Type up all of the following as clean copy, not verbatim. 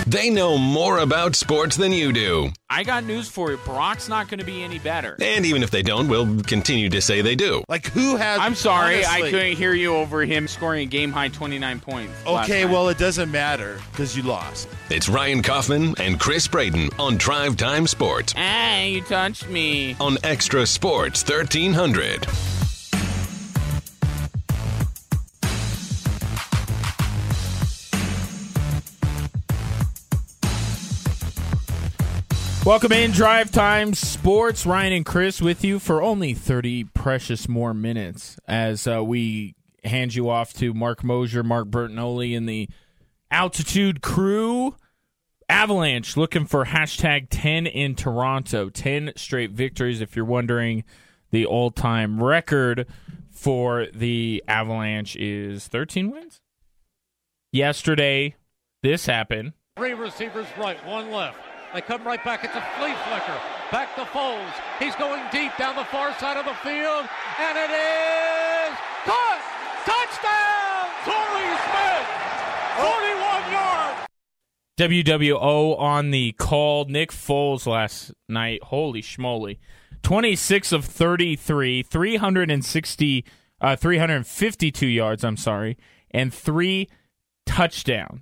They know more about sports than you do. I got news for you. Brock's not going to be any better. And even if they don't, we'll continue to say they do. Like, who has... I'm sorry, honestly, I couldn't hear you over him scoring a game-high 29 points. Okay, well, it doesn't matter because you lost. It's Ryan Kaufman and Chris Braden on Drive Time Sports Hey, you touched me. on Extra Sports 1300. Welcome in, Drive Time Sports. Ryan and Chris with you for only 30 precious more minutes as we hand you off to Mark Mosier, Mark Bertinoli, and the Altitude Crew. Avalanche looking for hashtag 10 in Toronto. 10 straight victories, if you're wondering. The all-time record for the Avalanche is 13 wins. Yesterday, this happened. 3 receivers right, 1 left. They come right back. It's a flea flicker. Back to Foles. He's going deep down the far side of the field. And it is caught! Touchdown! Torrey Smith! 41 yards! WWO on the call. Nick Foles last night. Holy schmoly. 26 of 33, 352 yards, and 3 touchdowns.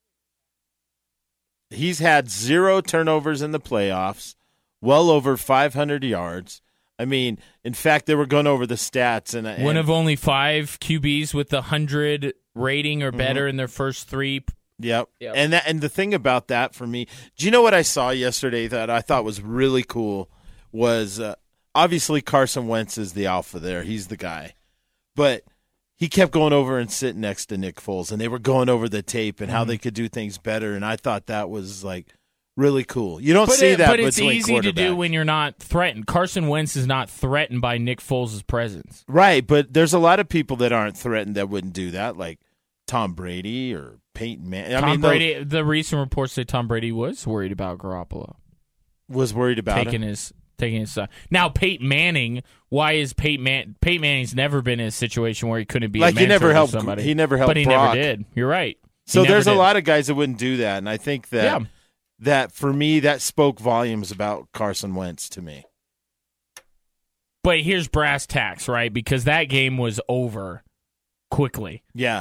He's had 0 turnovers in the playoffs, well over 500 yards. I mean, in fact, they were going over the stats. And one of only 5 QBs with the 100 rating or better in their first 3. Yep. And the thing about that for me, do you know what I saw yesterday that I thought was really cool was obviously Carson Wentz is the alpha there. He's the guy. But he kept going over and sitting next to Nick Foles, and they were going over the tape and how they could do things better, and I thought that was, like, really cool. You don't see that but it's between easy to do quarterbacks. when you're not threatened. Carson Wentz is not threatened by Nick Foles' presence. Right, but there's a lot of people that aren't threatened that wouldn't do that, like Tom Brady or Peyton Manning. Tom Brady, the recent reports say Tom Brady was worried about Garoppolo. Was worried about taking his side. Now, Peyton Manning, why is Peyton Manning's never been in a situation where he couldn't be a mentor he never helped somebody. He never helped but he Brock. never did. You're right. So there's a lot of guys that wouldn't do that, and I think that that for me that spoke volumes about Carson Wentz to me. But here's brass tacks, right? Because that game was over quickly. Yeah.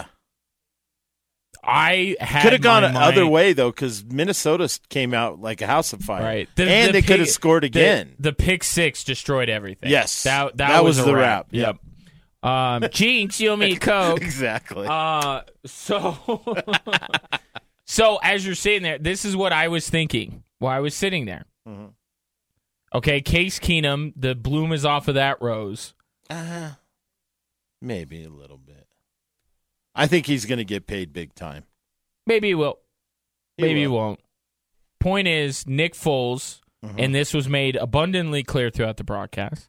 I had could have gone my the other mind- way though, because Minnesota came out like a house of fire, Right. and they could have scored again. The pick 6 destroyed everything. Yes, that was a the wrap. wrap. Yep. Jinx, you owe me a Coke. Exactly. So as you're sitting there, this is what I was thinking while I was sitting there. Mm-hmm. Okay, Case Keenum, the bloom is off of that rose. Maybe a little bit. I think he's going to get paid big time. Maybe he will. Maybe he won't. Point is, Nick Foles, and this was made abundantly clear throughout the broadcast,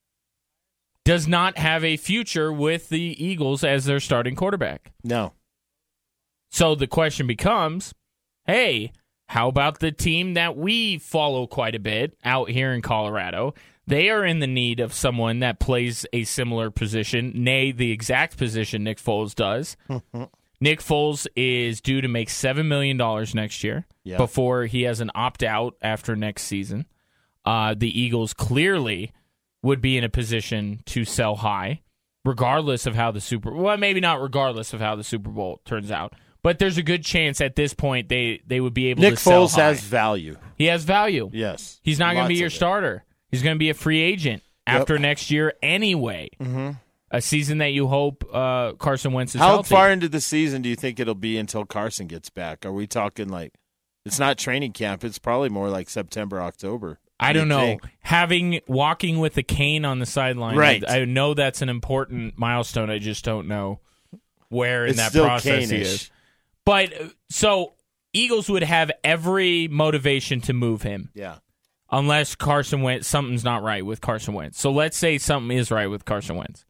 does not have a future with the Eagles as their starting quarterback. No. So the question becomes, hey, how about the team that we follow quite a bit out here in Colorado? They are in the need of someone that plays a similar position, nay, the exact position Nick Foles does. Nick Foles is due to make $7 million next year before he has an opt-out after next season. The Eagles clearly would be in a position to sell high, regardless of how maybe not regardless of how the Super Bowl turns out. But there's a good chance at this point they would be able to sell high. Nick Foles has value. He has value. Yes. He's not going to be your Lots of it. starter. He's going to be a free agent after next year anyway. A season that you hope Carson Wentz is healthy. How far into the season do you think it'll be until Carson gets back? Are we talking like it's not training camp? It's probably more like September, October. I don't know. Walking with a cane on the sideline, right? I know that's an important milestone. I just don't know where in It's that still process he cane-ish. is. But so Eagles would have every motivation to move him. Yeah. Unless Carson Wentz, something's not right with Carson Wentz. So let's say something is right with Carson Wentz.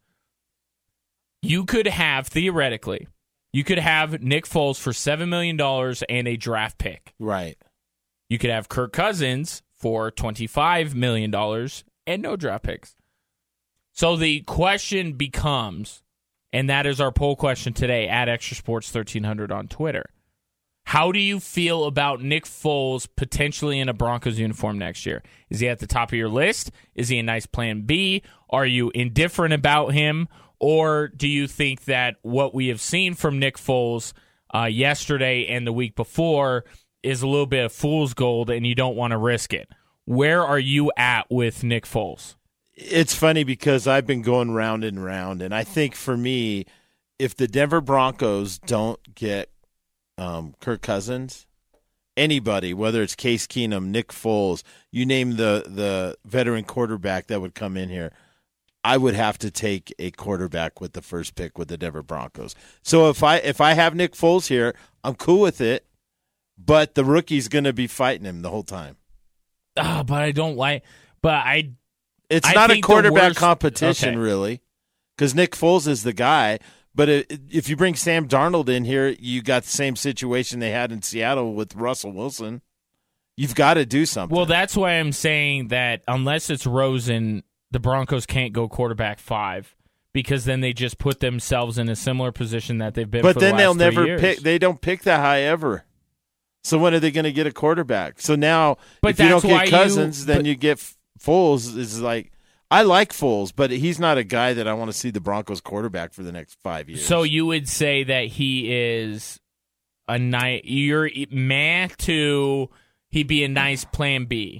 You could have, theoretically, Nick Foles for $7 million and a draft pick. Right. You could have Kirk Cousins for $25 million and no draft picks. So the question becomes, and that is our poll question today at Extra Sports 1300 on Twitter. How do you feel about Nick Foles potentially in a Broncos uniform next year? Is he at the top of your list? Is he a nice plan B? Are you indifferent about him? Or do you think that what we have seen from Nick Foles yesterday and the week before is a little bit of fool's gold and you don't want to risk it? Where are you at with Nick Foles? It's funny because I've been going round and round, and I think for me, if the Denver Broncos don't get Kirk Cousins, anybody, whether it's Case Keenum, Nick Foles, you name the veteran quarterback that would come in here, I would have to take a quarterback with the first pick with the Denver Broncos. So if I have Nick Foles here, I'm cool with it, but the rookie's going to be fighting him the whole time. But I don't like. But it's I not a think quarterback competition, okay. really, because Nick Foles is the guy. But if you bring Sam Darnold in here, you got the same situation they had in Seattle with Russell Wilson. You've got to do something. Well, that's why I'm saying that unless it's Rosen, the Broncos can't go quarterback 5 because then they just put themselves in a similar position that they've been. But for then the last they'll 3 never years. pick. They don't pick that high ever. So when are they going to get a quarterback? So now, But if you don't that's why get Cousins, then you get Foles. Is like, I like Foles, but he's not a guy that I want to see the Broncos quarterback for the next 5 years. So you would say that he is a nice. You're mad to he'd be a nice plan B,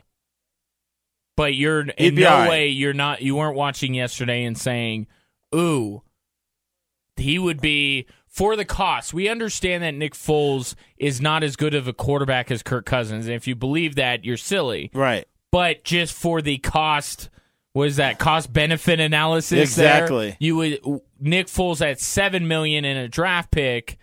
but you're in no all way you're not. You weren't watching yesterday and saying, "Ooh, he would be." For the cost, we understand that Nick Foles is not as good of a quarterback as Kirk Cousins. And if you believe that, you're silly. right. But just for the cost, what is that cost-benefit analysis? Exactly. There, you would Nick Foles at $7 million in a draft pick.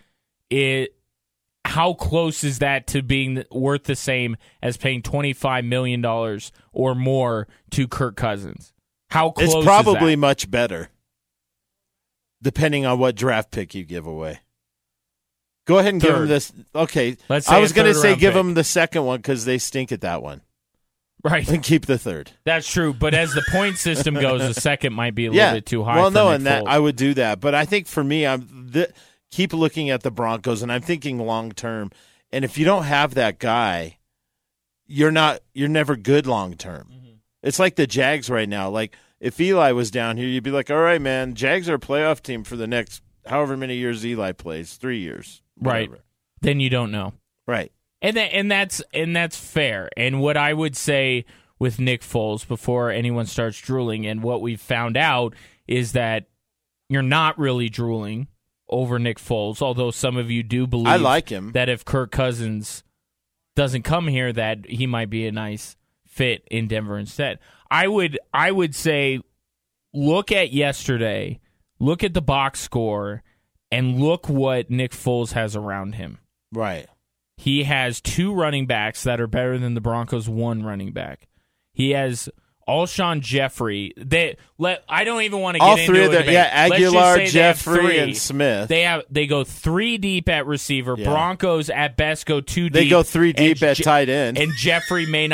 How close is that to being worth the same as paying $25 million or more to Kirk Cousins? How close? It's probably is that? much better, depending on what draft pick you give away. Go ahead and give Third. him this. Okay. Let's say I was a going to say third-round give pick. him the second one because they stink at that one. Right. And keep the third. That's true. But as the point system goes, the second might be a little bit too high. Well, for no, Nick and that Foles. I would do that. But I think for me, keep looking at the Broncos, and I'm thinking long term. And if you don't have that guy, you're never good long term. Mm-hmm. It's like the Jags right now. Like if Eli was down here, you'd be like, all right, man, Jags are a playoff team for the next however many years Eli plays, 3 years, whatever. Right. Then you don't know. Right. And that's fair. And what I would say with Nick Foles before anyone starts drooling, and what we've found out is that you're not really drooling over Nick Foles, although some of you do believe I like him. that if Kirk Cousins doesn't come here, that he might be a nice fit in Denver instead. I would say look at yesterday, look at the box score, and look what Nick Foles has around him. Right. He has 2 running backs that are better than the Broncos' 1 running back. He has Alshon Jeffrey. I don't even want to get All into three it. of them, Aguilar, Jeffrey, and Smith. They go 3 deep at receiver. Yeah. Broncos at best go 2 deep. They go 3 deep and at tight end. And Jeffrey may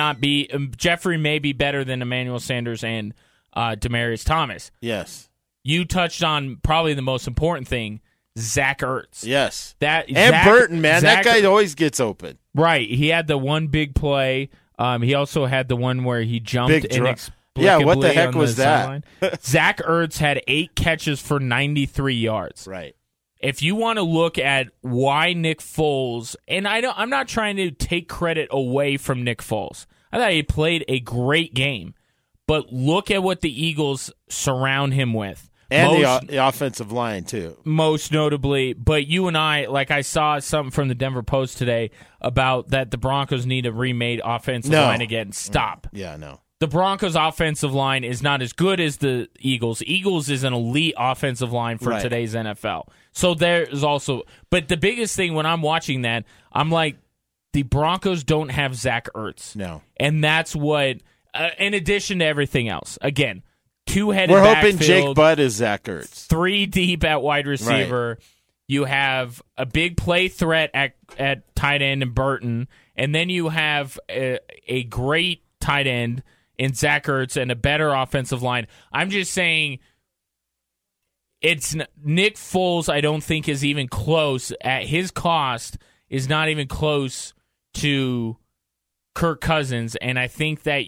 be better than Emmanuel Sanders and Demaryius Thomas. Yes. You touched on probably the most important thing. Zach Ertz. Yes. And Burton, man. That guy always gets open. Right. He had the one big play. He also had the one where he jumped inexplicably. Yeah, what the heck on was that? sideline. Zach Ertz had 8 catches for 93 yards. Right. If you want to look at why Nick Foles, and I'm not trying to take credit away from Nick Foles. I thought he played a great game. But look at what the Eagles surround him with. And the offensive line, too. Most notably, but you and I saw something from the Denver Post today about that the Broncos need a remade offensive line again. Stop. Yeah, no. The Broncos' offensive line is not as good as the Eagles. Eagles is an elite offensive line for today's NFL. So there's also, but the biggest thing when I'm watching that, I'm like, the Broncos don't have Zach Ertz. No. And that's what, in addition to everything else, again, 2-headed We're backfield, hoping Jake Butt is Zach Ertz. 3 deep at wide receiver. Right. You have a big play threat at tight end in Burton, and then you have a great tight end in Zach Ertz and a better offensive line. I'm just saying it's Nick Foles I don't think is even close at his cost is not even close to Kirk Cousins, and I think that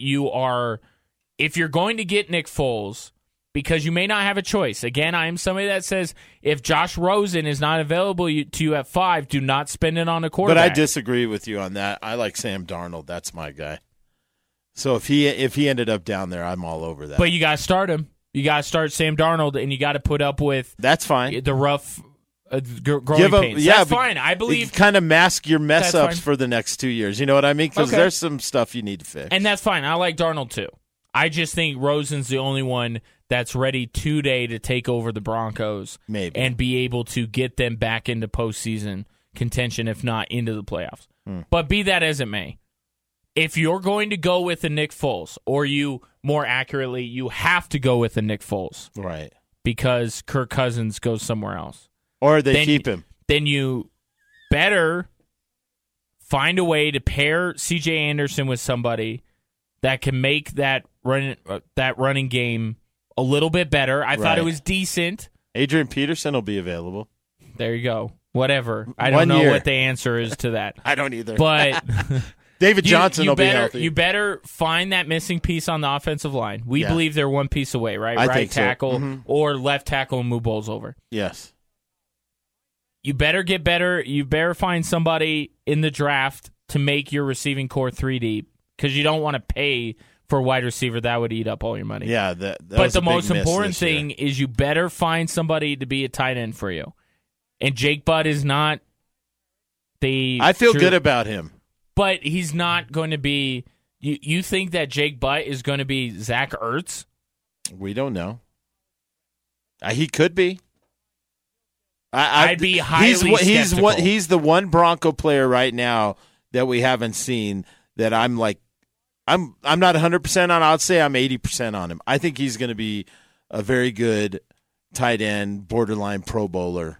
if you're going to get Nick Foles, because you may not have a choice. Again, I am somebody that says if Josh Rosen is not available to you at 5, do not spend it on a quarterback. But I disagree with you on that. I like Sam Darnold. That's my guy. So if he ended up down there, I'm all over that. But you got to start him. You got to start Sam Darnold, and you got to put up with that's fine. The rough growing pains. Yeah, that's fine. I believe kind of mask your mess ups fine. for the next 2 years. You know what I mean? Because Okay. there's some stuff you need to fix. And that's fine. I like Darnold too. I just think Rosen's the only one that's ready today to take over the Broncos Maybe. and be able to get them back into postseason contention, if not into the playoffs. But be that as it may, if you're going to go with a Nick Foles, or more accurately, you have to go with a Nick Foles Right. because Kirk Cousins goes somewhere else. Or they keep him. Then you better find a way to pair C.J. Anderson with somebody that can make that running game a little bit better. I thought it was decent. Adrian Peterson will be available. There you go. Whatever. I 1 don't know year. what the answer is to that. I don't either. But David Johnson will be better, healthy. You better find that missing piece on the offensive line. We believe they're one piece away, right? I right think so. tackle or left tackle and move balls over. Yes. You better get better. You better find somebody in the draft to make your receiving core 3 deep, because you don't want to pay for a wide receiver. That would eat up all your money. Yeah, that but was the a big most miss important this year. thing is you better find somebody to be a tight end for you. And Jake Butt is not the... I feel good about him. But he's not going to be... You think that Jake Butt is going to be Zach Ertz? We don't know. He could be. I'd be highly skeptical. He's the one Bronco player right now that we haven't seen that I'm like, I'm not 100% on. I'd say I'm 80% on him. I think he's going to be a very good tight end, borderline Pro Bowler.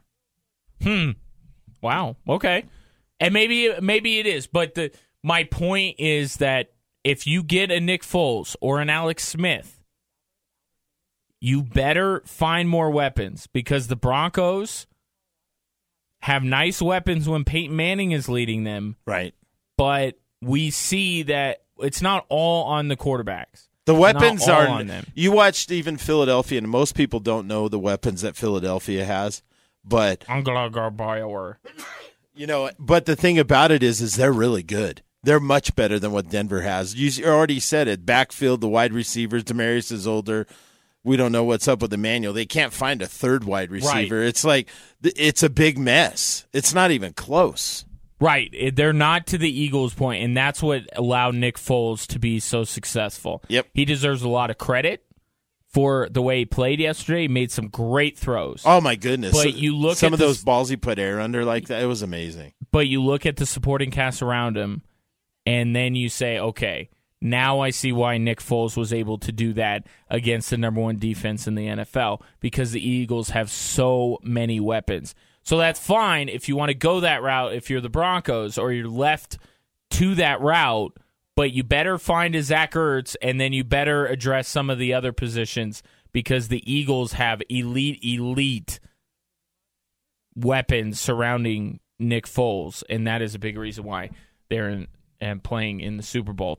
Wow. Okay. And maybe it is, but my point is that if you get a Nick Foles or an Alex Smith, you better find more weapons, because the Broncos have nice weapons when Peyton Manning is leading them. Right. But we see that it's not all on the quarterbacks. The weapons Not all are on them. You watched even Philadelphia, and most people don't know the weapons that Philadelphia has. But you know, but the thing about it is they're really good. They're much better than what Denver has. You already said it. Backfield, the wide receivers. Demaryius is older. We don't know what's up with Emmanuel. They can't find a third wide receiver. Right. It's like it's a big mess. It's not even close. Right. They're not to the Eagles' point, and that's what allowed Nick Foles to be so successful. Yep. He deserves a lot of credit for the way he played yesterday. He made some great throws. Oh, my goodness. But you look some at of those balls he put air under like that. It was amazing. But you look at the supporting cast around him, and then you say, okay, now I see why Nick Foles was able to do that against the number one defense in the NFL, because the Eagles have so many weapons. So that's fine if you want to go that route if you're the Broncos, or you're left to that route, but you better find a Zach Ertz, and then you better address some of the other positions, because the Eagles have elite weapons surrounding Nick Foles, and that is a big reason why they're playing in the Super Bowl.